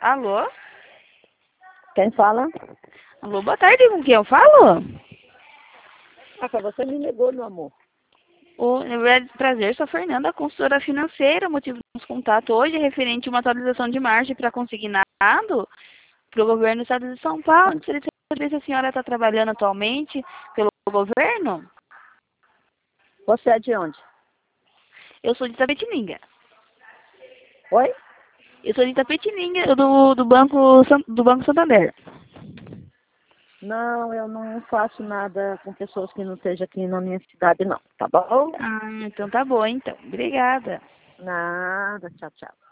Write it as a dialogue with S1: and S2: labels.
S1: Alô?
S2: Quem fala?
S1: Alô, boa tarde, com quem eu falo?
S2: Você me ligou, meu amor.
S1: Na verdade, prazer, sou a Fernanda, consultora financeira. O motivo do nosso contato hoje é referente a uma atualização de margem para consignado para o governo do estado de São Paulo. Gostaria de saber se a senhora está trabalhando atualmente pelo governo.
S2: Você é de onde?
S1: Eu sou de Itapetininga.
S2: Oi?
S1: Eu sou de Itapetininga, do Banco Santander.
S2: Não, eu não faço nada com pessoas que não estejam aqui na minha cidade, não. Tá bom?
S1: Ah, então tá bom, então. Obrigada.
S2: Nada. Tchau, tchau.